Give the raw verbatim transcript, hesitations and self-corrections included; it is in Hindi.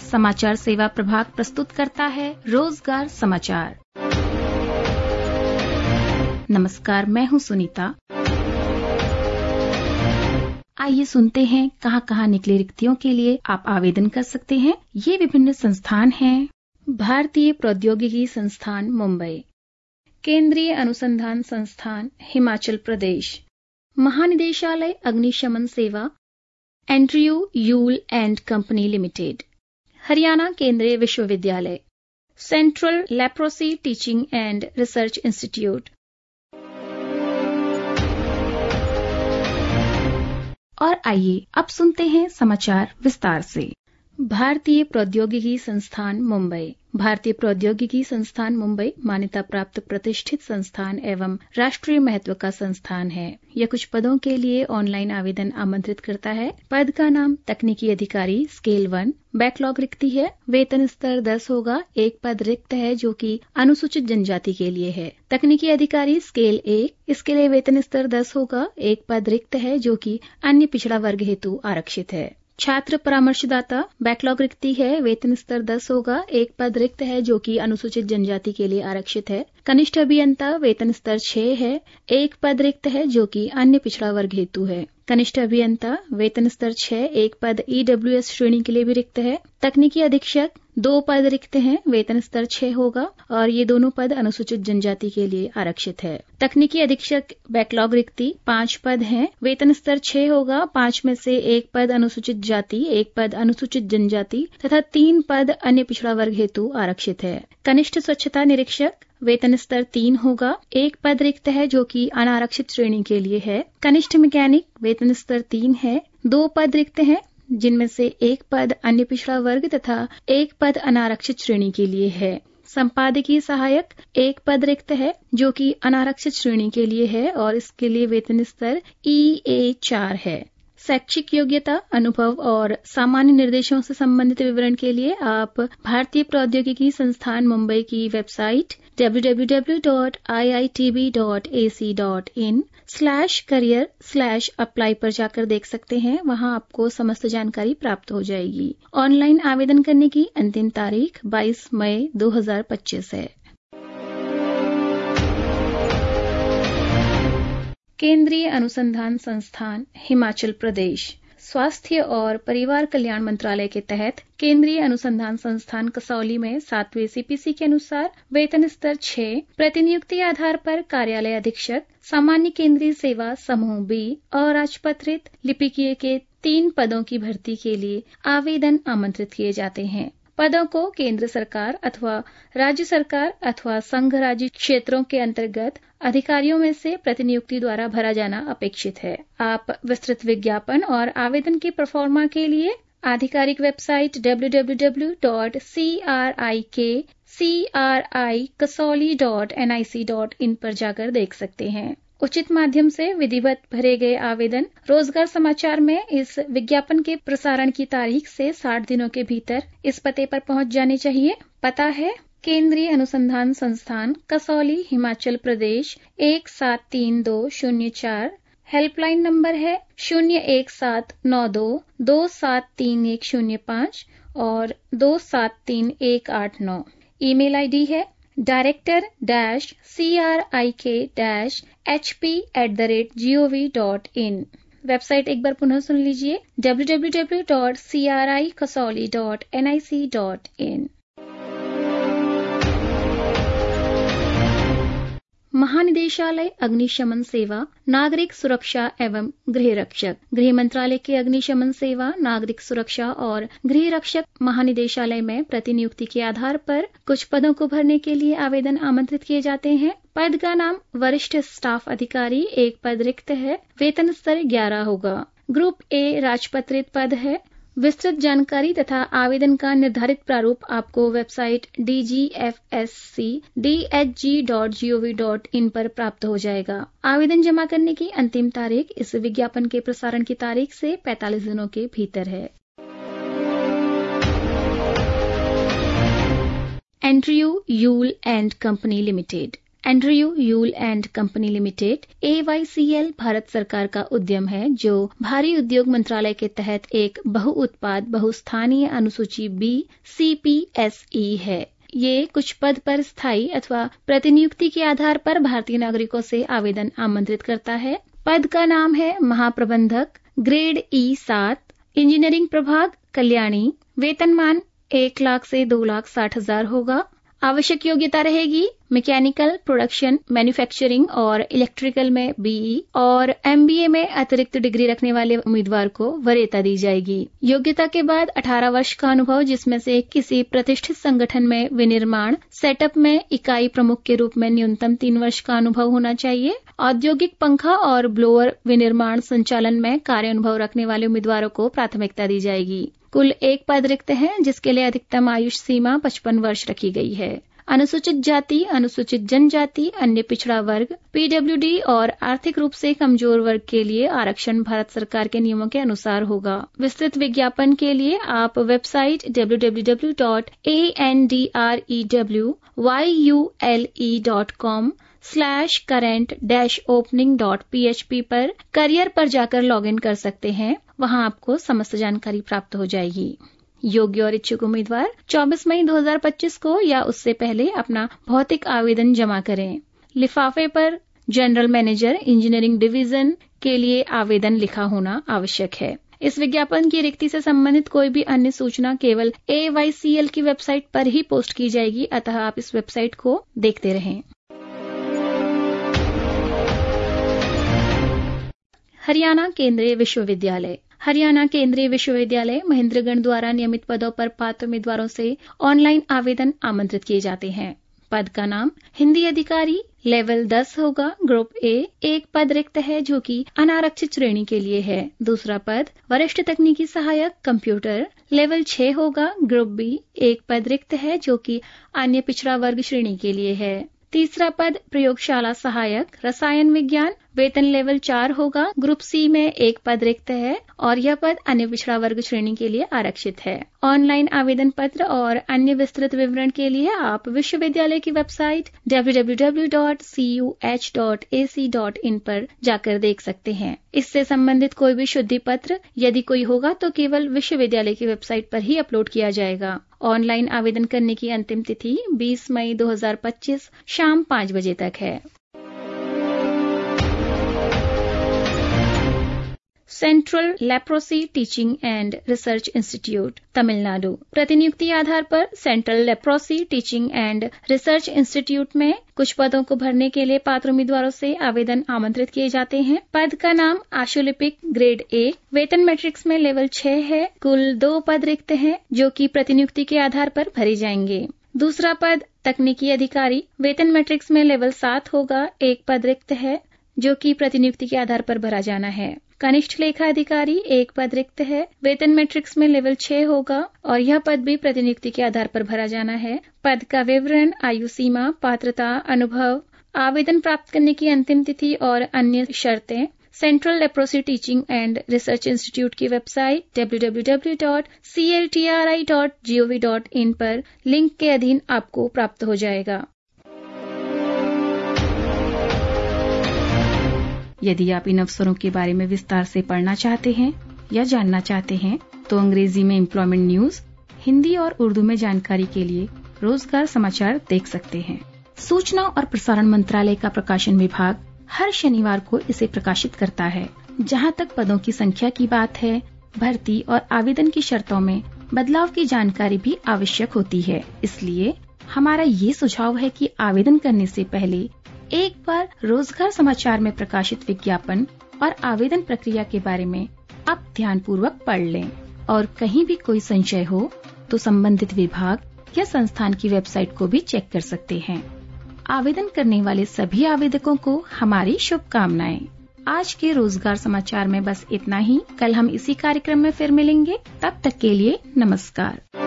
समाचार सेवा प्रभाग प्रस्तुत करता है रोजगार समाचार। नमस्कार, मैं हूं सुनीता। आइए सुनते हैं कहां कहां निकले रिक्तियों के लिए आप आवेदन कर सकते हैं। ये विभिन्न संस्थान हैं: भारतीय प्रौद्योगिकी संस्थान मुंबई, केंद्रीय अनुसंधान संस्थान हिमाचल प्रदेश, महानिदेशालय अग्निशमन सेवा, Andrew Yule and company limited, Haryana केंद्रीय विश्वविद्यालय, central leprosy teaching and research institute. और आइए अब सुनते हैं समाचार विस्तार से। भारतीय प्रौद्योगिकी संस्थान मुंबई। भारतीय प्रौद्योगिकी संस्थान मुंबई मान्यता प्राप्त प्रतिष्ठित संस्थान एवं राष्ट्रीय महत्व का संस्थान है। यह कुछ पदों के लिए ऑनलाइन आवेदन आमंत्रित करता है। पद का नाम तकनीकी अधिकारी स्केल वन। बैकलॉग रिक्ति है। वेतन स्तर दस होगा। एक पद रिक्त है जो कि अनुसूचित जनजाति के लिए है। तकनीकी अधिकारी स्केल एक, इसके लिए वेतन स्तर दस होगा। एक पद रिक्त है जो कि अन्य पिछड़ा वर्ग हेतु आरक्षित है। छात्र परामर्शदाता बैकलॉग रिक्ति है। वेतन स्तर दस होगा। एक पद रिक्त है जो कि अनुसूचित जनजाति के लिए आरक्षित है। कनिष्ठ अभियंता वेतन स्तर छह है। एक पद रिक्त है जो कि अन्य पिछड़ा वर्ग हेतु है। कनिष्ठ अभियंता वेतन स्तर छह, एक पद ईडब्ल्यूएस श्रेणी के लिए भी रिक्त है। तकनीकी अधीक्षक दो पद रिक्त हैं। वेतन स्तर छह होगा और ये दोनों पद अनुसूचित जनजाति के लिए आरक्षित है। तकनीकी अधीक्षक बैकलॉग रिक्ति पांच पद हैं। वेतन स्तर छह होगा। पांच में से एक पद अनुसूचित जाति, एक पद अनुसूचित जनजाति तथा तीन पद अन्य पिछड़ा वर्ग हेतु आरक्षित है। कनिष्ठ स्वच्छता निरीक्षक वेतन स्तर तीन होगा। एक पद रिक्त है जो कि अनारक्षित श्रेणी के लिए है। कनिष्ठ मैकेनिक वेतन स्तर तीन है। दो पद रिक्त हैं जिनमें से एक पद अन्य पिछड़ा वर्ग तथा एक पद अनारक्षित श्रेणी के लिए है। संपादकीय सहायक एक पद रिक्त है जो कि अनारक्षित श्रेणी के लिए है और इसके लिए वेतन स्तर ई ए चार है। शैक्षिक योग्यता, अनुभव और सामान्य निर्देशों से संबंधित विवरण के लिए आप भारतीय प्रौद्योगिकी संस्थान मुंबई की website W W W dot I I T B dot A C dot in slash career slash apply पर जाकर देख सकते हैं। वहां आपको समस्त जानकारी प्राप्त हो जाएगी। ऑनलाइन आवेदन करने की अंतिम तारीख बाईस मई दो हजार पच्चीस है। केंद्रीय अनुसंधान संस्थान हिमाचल प्रदेश। स्वास्थ्य और परिवार कल्याण मंत्रालय के तहत केंद्रीय अनुसंधान संस्थान कसौली में सातवें सीपीसी के अनुसार वेतन स्तर छह, प्रतिनियुक्ति आधार पर कार्यालय अधीक्षक, सामान्य केंद्रीय सेवा समूह बी और राजपत्रित लिपिकीय के तीन पदों की भर्ती के लिए आवेदन आमंत्रित किए जाते हैं। पदों को केंद्र सरकार अथवा राज्य सरकार अथवा संघ राज्य क्षेत्रों के अंतर्गत अधिकारियों में से प्रतिनियुक्ति द्वारा भरा जाना अपेक्षित है। आप विस्तृत विज्ञापन और आवेदन के प्रोफार्मा के लिए आधिकारिक website W W W dot C R I K C R I Kasauli dot N I C dot in पर जाकर देख सकते हैं। उचित माध्यम से विधिवत भरे गए आवेदन रोजगार समाचार में इस विज्ञापन के प्रसारण की तारीख से साठ दिनों के भीतर इस पते पर पहुंच जाने चाहिए। पता है केंद्रीय अनुसंधान संस्थान कसौली हिमाचल प्रदेश एक सात तीन दो शून्य चार। हेल्पलाइन नंबर है शून्य एक सात नौ दो दो सात तीन एक शून्य पाँच और दो सात तीन एक आठ नौ। ईमेल आईडी है director dash C R I K dash H P at the rate G O V dot in. Website एक बार पुनः सुन लीजिए W W W dot C R I Kasauli dot N I C dot in. महानिदेशालय अग्निशमन सेवा, नागरिक सुरक्षा एवं गृह रक्षक। गृह मंत्रालय के अग्निशमन सेवा, नागरिक सुरक्षा और गृह रक्षक महानिदेशालय में प्रतिनियुक्ति के आधार पर कुछ पदों को भरने के लिए आवेदन आमंत्रित किए जाते हैं। पद का नाम वरिष्ठ स्टाफ अधिकारी, एक पद रिक्त है। वेतन स्तर ग्यारह होगा। ग्रुप ए राजपत्रित पद है। विस्तृत जानकारी तथा आवेदन का निर्धारित प्रारूप आपको website D G F S C D H G dot G O V dot in पर प्राप्त हो जाएगा। आवेदन जमा करने की अंतिम तारीख इस विज्ञापन के प्रसारण की तारीख से पैंतालीस दिनों के भीतर है। Andrew Yule and company limited. Andrew Yule and company limited A Y C L Bharat सरकार का उद्यम है जो भारी उद्योग मंत्रालय के तहत एक बहुउत्पाद बहुस्थानीय अनुसूची B C P S E है। ये कुछ पद पर स्थायी अथवा प्रतिनियुक्ति के आधार पर भारतीय नागरिकों से आवेदन आमंत्रित करता है। पद का नाम है महाप्रबंधक, ग्रेड ई सात, इंजीनियरिंग प्रभाग, कल्याणी। वेतनमान एक लाख से दो लाख साठ हजार होगा। आवश्यक योग्यता रहेगी मैकेनिकल, प्रोडक्शन, मैन्युफैक्चरिंग और इलेक्ट्रिकल में बीई और एमबीए में अतिरिक्त डिग्री रखने वाले उम्मीदवार को वरीयता दी जाएगी। योग्यता के बाद अठारह वर्ष का अनुभव जिसमें से किसी प्रतिष्ठित संगठन में विनिर्माण सेटअप में इकाई प्रमुख के रूप में न्यूनतम तीन वर्ष का अनुभव होना चाहिए। औद्योगिक पंखा और ब्लोअर विनिर्माण संचालन में कार्य अनुभव रखने वाले उम्मीदवारों को प्राथमिकता दी जाएगी। कुल एक पद रिक्त है जिसके लिए अधिकतम आयुष सीमा पचपन वर्ष रखी गई है। अनुसूचित जाति, अनुसूचित जनजाति, अन्य पिछड़ा वर्ग, पीडब्ल्यूडी और आर्थिक रूप से कमजोर वर्ग के लिए आरक्षण भारत सरकार के नियमों के अनुसार होगा। विस्तृत विज्ञापन के लिए आप website W W W dot A N D R E W Y U L E dot com slash current dash opening dot P H P पर करियर पर जाकर लॉगिन कर सकते हैं। वहां आपको समस्त जानकारी प्राप्त हो जाएगी। योग्य और इच्छुक उम्मीदवार चौबीस मई दो हज़ार पच्चीस को या उससे पहले अपना भौतिक आवेदन जमा करें। लिफाफे पर जनरल मैनेजर इंजीनियरिंग डिवीजन के लिए आवेदन लिखा होना आवश्यक है। इस विज्ञापन की रिक्ति से संबंधित कोई भी अन्य सूचना केवल ए वाई सी एल की वेबसाइट पर ही पोस्ट की जाएगी, अतः आप इस वेबसाइट को देखते रहें। हरियाणा केंद्रीय विश्वविद्यालय हरियाणा केंद्रीय विश्वविद्यालय महेंद्रगढ़ द्वारा नियमित पदों पर पात्र उम्मीदवारों से ऑनलाइन आवेदन आमंत्रित किए जाते हैं। पद का नाम हिंदी अधिकारी लेवल दस होगा। ग्रुप ए एक पद रिक्त है जो कि अनारक्षित श्रेणी के लिए है। दूसरा पद वरिष्ठ तकनीकी सहायक कंप्यूटर लेवल छह होगा। ग्रुप बी एक पद रिक्त है जो कि अन्य पिछड़ा वर्ग श्रेणी के लिए है। तीसरा पद प्रयोगशाला सहायक रसायन विज्ञान वेतन लेवल चार होगा। ग्रुप सी में एक पद रिक्त है और यह पद अन्य पिछड़ा वर्ग श्रेणी के लिए आरक्षित है। ऑनलाइन आवेदन पत्र और अन्य विस्तृत विवरण के लिए आप विश्वविद्यालय की website W W W dot C U H dot A C dot in पर जाकर देख सकते हैं। इससे संबंधित कोई भी शुद्धि पत्र यदि कोई होगा तो केवल विश्वविद्यालय की वेबसाइट पर ही अपलोड किया जाएगा। ऑनलाइन आवेदन करने की अंतिम तिथि बीस मई दो हज़ार पच्चीस शाम पाँच बजे तक है। Central leprosy teaching and research institute Tamil Nadu प्रतिनियुक्ति आधार पर central leprosy teaching and research institute में कुछ पदों को भरने के लिए पात्र उम्मीदवारों से आवेदन आमंत्रित किए जाते हैं। पद का नाम आशुलिपिक ग्रेड ए, वेतन मैट्रिक्स में लेवल छह है। कुल दो पद रिक्त हैं जो कि प्रतिनियुक्ति के आधार पर भरे जाएंगे। दूसरा पद तकनीकी अधिकारी वेतन मैट्रिक्स में लेवल सात होगा। एक पद रिक्त है जो कि प्रतिनियुक्ति के आधार पर भरा जाना है। कनिष्ठ लेखा अधिकारी एक पद रिक्त है। वेतन मैट्रिक्स में लेवल छह होगा और यह पद भी प्रतिनियुक्ति के आधार पर भरा जाना है। पद का विवरण, आयु सीमा, पात्रता, अनुभव, आवेदन प्राप्त करने की अंतिम तिथि और अन्य शर्तें central leprosy teaching and research institute की website W W W dot C L T R I dot G O V dot in पर लिंक के अधीन आपको प्राप्त हो जाएगा। यदि आप इन अवसरों के बारे में विस्तार से पढ़ना चाहते हैं या जानना चाहते हैं तो अंग्रेजी में एम्प्लॉयमेंट न्यूज, हिंदी और उर्दू में जानकारी के लिए रोजगार समाचार देख सकते हैं। सूचना और प्रसारण मंत्रालय का प्रकाशन विभाग हर शनिवार को इसे प्रकाशित करता है। जहां तक पदों की संख्या की बात है, भर्ती और आवेदन की शर्तों में बदलाव की जानकारी भी आवश्यक होती है। इसलिए हमारा ये सुझाव है कि आवेदन करने से पहले एक बार रोजगार समाचार में प्रकाशित विज्ञापन और आवेदन प्रक्रिया के बारे में आप ध्यानपूर्वक पढ़ लें और कहीं भी कोई संशय हो तो संबंधित विभाग या संस्थान की वेबसाइट को भी चेक कर सकते हैं। आवेदन करने वाले सभी आवेदकों को हमारी शुभकामनाएं। आज के रोजगार समाचार में बस इतना ही। कल हम इसी कार्यक्रम में फिर मिलेंगे। तब तक के लिए नमस्कार।